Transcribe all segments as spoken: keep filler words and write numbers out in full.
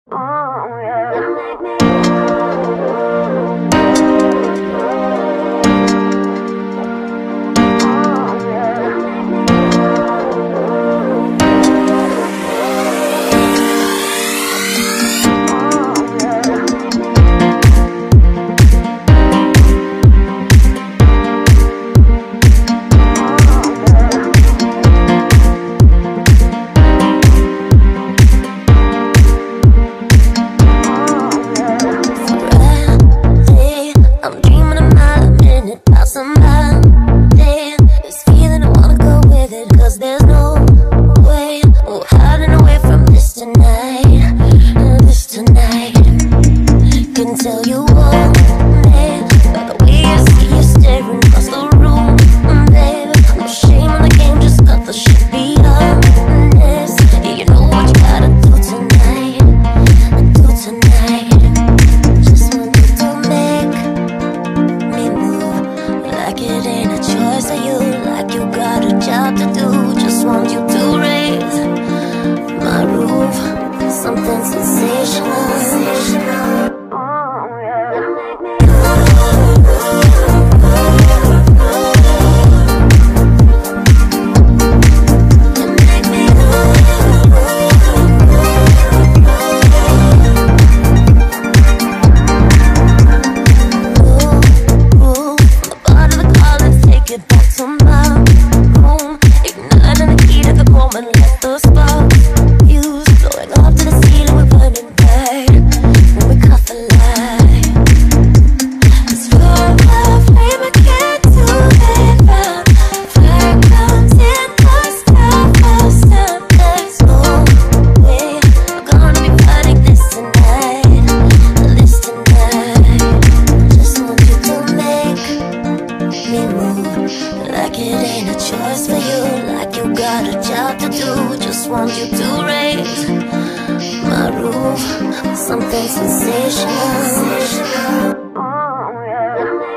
Oh, yeah. Something sensational, sensational. Oh, yeah. Just want you to raise my roof. Something sensational, sensational. Oh, yeah.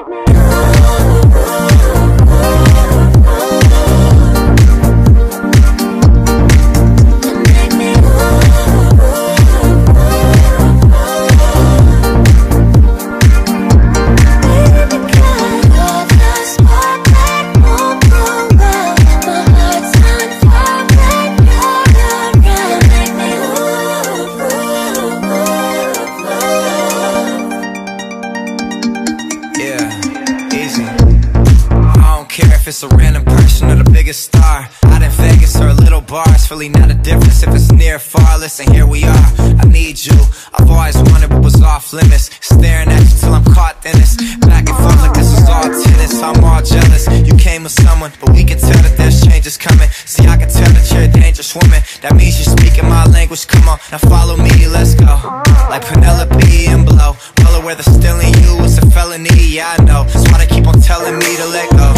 It's a random person or the biggest star out in Vegas or a little bar. It's really not a difference if it's near or far. Listen, here we are, I need you. I've always wondered what was off limits. Staring at you till I'm caught in this. Back and forth like this is all tennis. I'm all jealous, you came with someone, but we can tell that there's changes coming. See, I can tell that you're a dangerous woman. That means you're speaking my language, come on, now follow me, let's go. Like Penelope and Blow, well aware that stealing you is a felony, yeah I know. That's why they keep on telling me to let go.